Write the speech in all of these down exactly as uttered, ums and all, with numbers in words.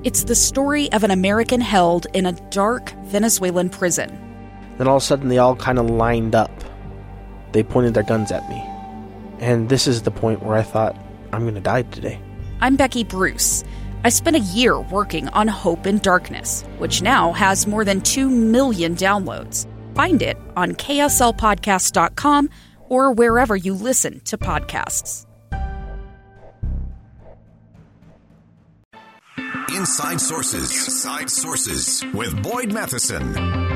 It's the story of an American held in a dark Venezuelan prison. Then all of a sudden they all kind of lined up. They pointed their guns at me. And this is the point where I thought, I'm going to die today. I'm Becky Bruce. I spent a year working on Hope in Darkness, which now has more than two million downloads. Find it on K S L podcast dot com or wherever you listen to podcasts. Inside Sources. Inside Sources with Boyd Matheson.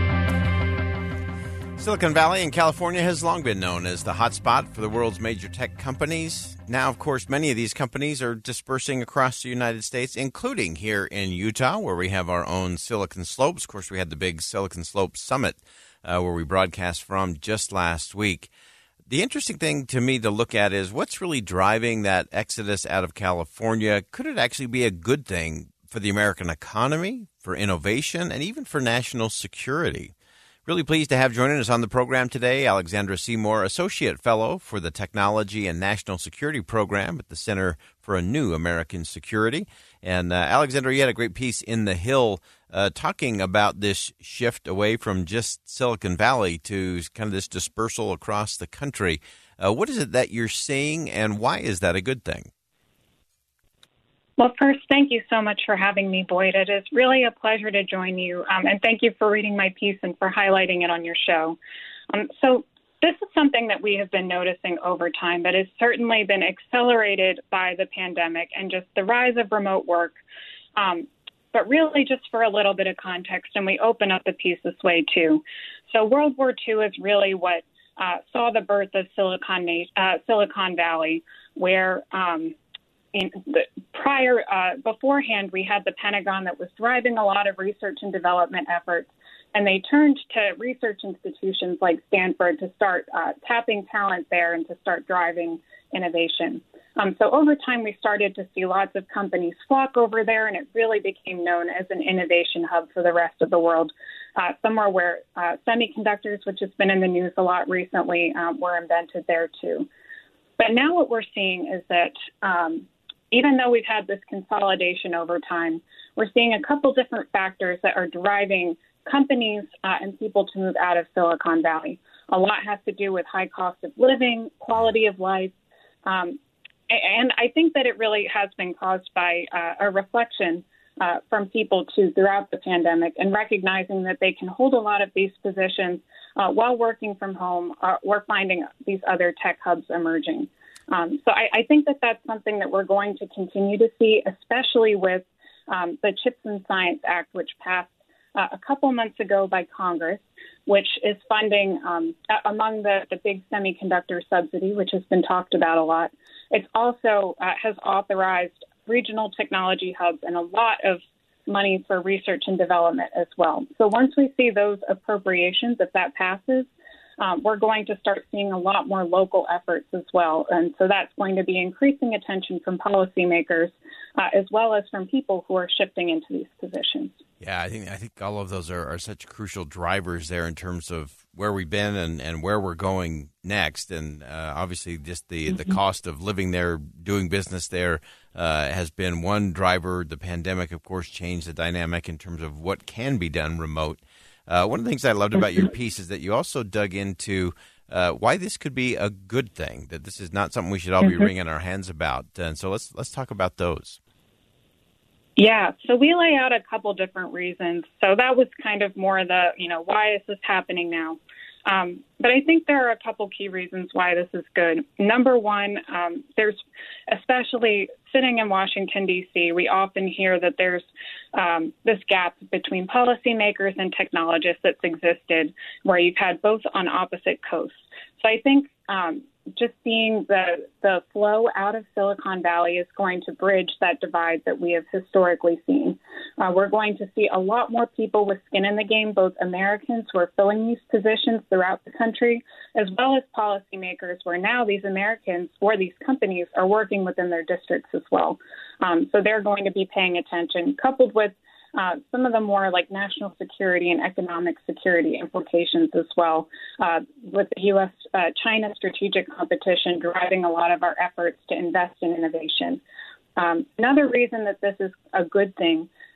Silicon Valley in California has long been known as the hotspot for the world's major tech companies. Now, of course, many of these companies are dispersing across the United States, including here in Utah, where we have our own Silicon Slopes. Of course, we had the big Silicon Slopes Summit uh, where we broadcast from just last week. The interesting thing to me to look at is what's really driving that exodus out of California. Could it actually be a good thing for the American economy, for innovation, and even for national security? Really pleased to have joining us on the program today, Alexandra Seymour, Associate Fellow for the Technology and National Security Program at the Center for a New American Security. And uh, Alexandra, you had a great piece in The Hill uh, talking about this shift away from just Silicon Valley to kind of this dispersal across the country. Uh, what is it that you're seeing, and why is that a good thing? Well, first, thank you so much for having me, Boyd. It is really a pleasure to join you, um, and thank you for reading my piece and for highlighting it on your show. Um, so this is something that we have been noticing over time that has certainly been accelerated by the pandemic and just the rise of remote work. Um, but really, just for a little bit of context, and we open up the piece this way, too. So World War Two is really what uh, saw the birth of Silicon, uh, Silicon Valley, where um, In the prior, uh, beforehand, we had the Pentagon that was driving a lot of research and development efforts, and they turned to research institutions like Stanford to start uh, tapping talent there and to start driving innovation. Um, so over time, we started to see lots of companies flock over there, and it really became known as an innovation hub for the rest of the world, uh, somewhere where uh, semiconductors, which has been in the news a lot recently, um, were invented there too. But now what we're seeing is that um, even though we've had this consolidation over time, we're seeing a couple different factors that are driving companies uh, and people to move out of Silicon Valley. A lot has to do with high cost of living, quality of life, um, and I think that it really has been caused by uh, a reflection uh, from people too throughout the pandemic, and recognizing that they can hold a lot of these positions uh, while working from home. Uh, we're finding these other tech hubs emerging. Um, so I, I think that that's something that we're going to continue to see, especially with um, the CHIPS and Science Act, which passed uh, a couple months ago by Congress, which is funding, um, among the, the big semiconductor subsidy, which has been talked about a lot. It also uh, has authorized regional technology hubs and a lot of money for research and development as well. So once we see those appropriations, if that passes, Um, we're going to start seeing a lot more local efforts as well. And so that's going to be increasing attention from policymakers uh, as well as from people who are shifting into these positions. Yeah, I think I think all of those are, are such crucial drivers there in terms of where we've been and, and where we're going next. And uh, obviously just the, mm-hmm. the cost of living there, doing business there uh, has been one driver. The pandemic, of course, changed the dynamic in terms of what can be done remote. Uh, one of the things I loved about your piece is that you also dug into uh, why this could be a good thing, that this is not something we should all be mm-hmm. wringing our hands about. And so let's let's talk about those. Yeah, so we lay out a couple different reasons. So that was kind of more the, you know, why is this happening now? Um, but I think there are a couple key reasons why this is good. Number one, um, there's especially sitting in Washington, D C, we often hear that there's um, this gap between policymakers and technologists that's existed where you've had both on opposite coasts. So I think um, just seeing the, the flow out of Silicon Valley is going to bridge that divide that we have historically seen. Uh, we're going to see a lot more people with skin in the game, both Americans who are filling these positions throughout the country, as well as policymakers where now these Americans or these companies are working within their districts as well. Um, so they're going to be paying attention, coupled with Uh, some of the more like national security and economic security implications as well, uh, with the U S uh, China strategic competition driving a lot of our efforts to invest in innovation. Um, another reason that this is a good thing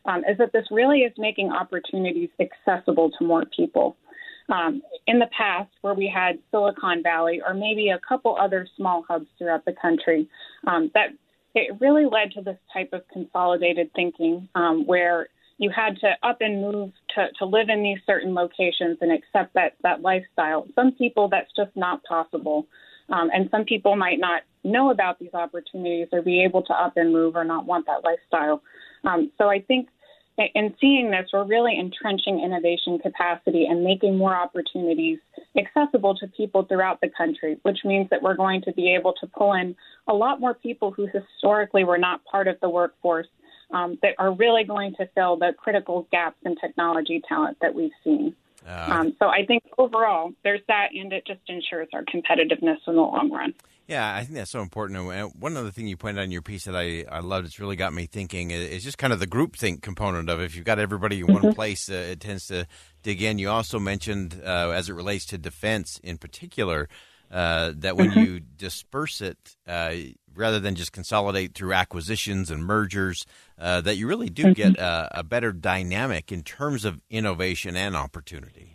um, is that this really is making opportunities accessible to more people. Um, in the past, where we had Silicon Valley or maybe a couple other small hubs throughout the country, um, that it really led to this type of consolidated thinking um, where you had to up and move to, to live in these certain locations and accept that, that lifestyle. Some people, that's just not possible. Um, and some people might not know about these opportunities or be able to up and move or not want that lifestyle. Um, so I think in seeing this, we're really entrenching innovation capacity and making more opportunities accessible to people throughout the country, which means that we're going to be able to pull in a lot more people who historically were not part of the workforce um, that are really going to fill the critical gaps in technology talent that we've seen. Uh, um, so I think overall, there's that, and it just ensures our competitiveness in the long run. Yeah, I think that's so important. And one other thing you pointed out in your piece that I, I loved, it's really got me thinking, is just kind of the groupthink component of it. If you've got everybody in mm-hmm. one place, uh, it tends to dig in. You also mentioned, uh, as it relates to defense in particular, uh, that when mm-hmm. you disperse it, uh, rather than just consolidate through acquisitions and mergers, uh, that you really do mm-hmm. get a, a better dynamic in terms of innovation and opportunity.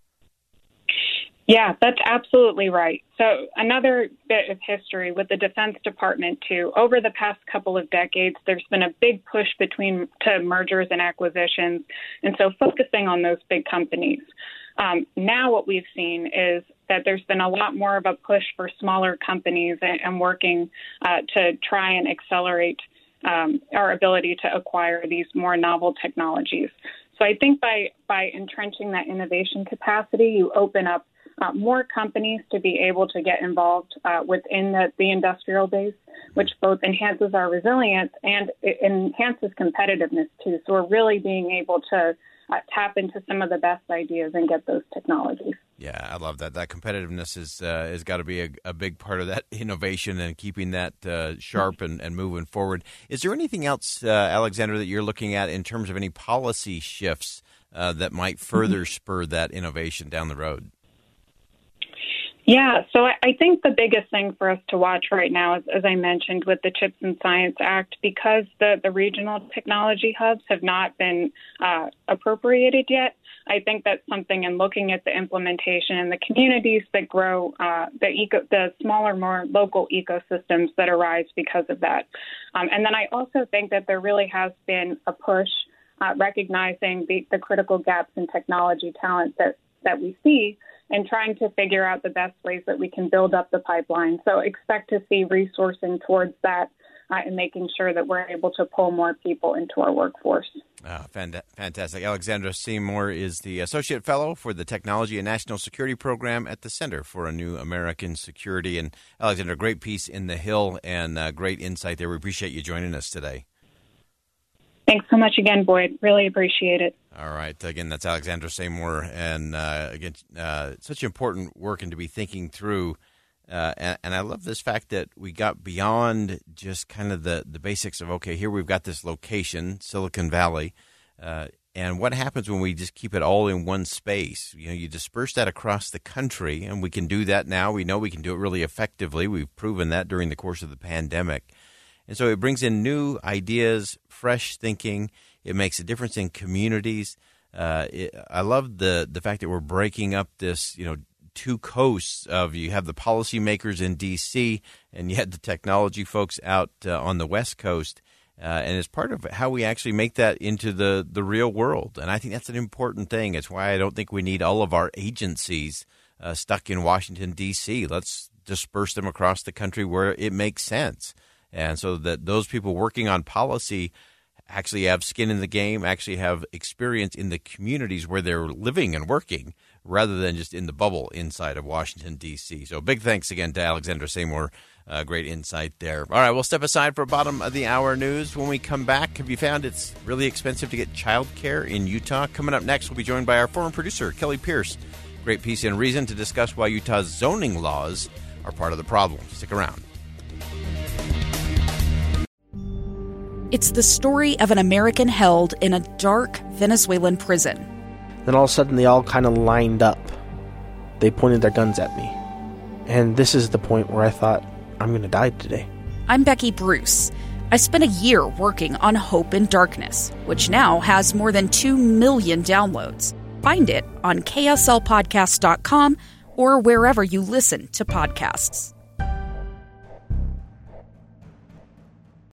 Yeah, that's absolutely right. So another bit of history with the Defense Department, too. Over the past couple of decades, there's been a big push between to mergers and acquisitions, and so focusing on those big companies. Um, now what we've seen is that there's been a lot more of a push for smaller companies and, and working uh, to try and accelerate um, our ability to acquire these more novel technologies. So I think by, by entrenching that innovation capacity, you open up Uh, more companies to be able to get involved uh, within the, the industrial base, which both enhances our resilience and it enhances competitiveness, too. So we're really being able to uh, tap into some of the best ideas and get those technologies. Yeah, I love that. That competitiveness is uh, has got to be a, a big part of that innovation and keeping that uh, sharp and, and moving forward. Is there anything else, uh, Alexandra, that you're looking at in terms of any policy shifts uh, that might further spur that innovation down the road? Yeah, so I, I think the biggest thing for us to watch right now is, as I mentioned, with the CHIPS and Science Act, because the, the regional technology hubs have not been uh, appropriated yet, I think that's something in looking at the implementation and the communities that grow, uh, the eco, the smaller, more local ecosystems that arise because of that. Um, and then I also think that there really has been a push uh, recognizing the, the critical gaps in technology talent that, that we see, and trying to figure out the best ways that we can build up the pipeline. So expect to see resourcing towards that uh, and making sure that we're able to pull more people into our workforce. Oh, fantastic. Alexandra Seymour is the Associate Fellow for the Technology and National Security Program at the Center for a New American Security. And Alexandra, great piece in The Hill and uh, great insight there. We appreciate you joining us today. Thanks so much again, Boyd. Really appreciate it. All right. Again, that's Alexandra Seymour. And uh, again, uh, such important work and to be thinking through. Uh, and, and I love this fact that we got beyond just kind of the, the basics of, okay, here we've got this location, Silicon Valley. Uh, and what happens when we just keep it all in one space? You know, you disperse that across the country, and we can do that now. We know we can do it really effectively. We've proven that during the course of the pandemic. And so it brings in new ideas, fresh thinking. It makes a difference in communities. Uh, it, I love the the fact that we're breaking up this, you know, two coasts of you have the policymakers in D C and you had the technology folks out uh, on the West Coast. Uh, and it's part of how we actually make that into the, the real world. And I think that's an important thing. It's why I don't think we need all of our agencies uh, stuck in Washington, D C. Let's disperse them across the country where it makes sense. And so that those people working on policy actually have skin in the game, actually have experience in the communities where they're living and working, rather than just in the bubble inside of Washington, D C. So big thanks again to Alexandra Seymour. Uh, great insight there. All right, we'll step aside for bottom of the hour news. When we come back, have you found it's really expensive to get childcare in Utah? Coming up next, we'll be joined by our former producer, Kelly Pierce. Great piece in Reason to discuss why Utah's zoning laws are part of the problem. Stick around. It's the story of an American held in a dark Venezuelan prison. Then all of a sudden, they all kind of lined up. They pointed their guns at me. And this is the point where I thought, I'm going to die today. I'm Becky Bruce. I spent a year working on Hope in Darkness, which now has more than two million downloads. Find it on K S L podcast dot com or wherever you listen to podcasts.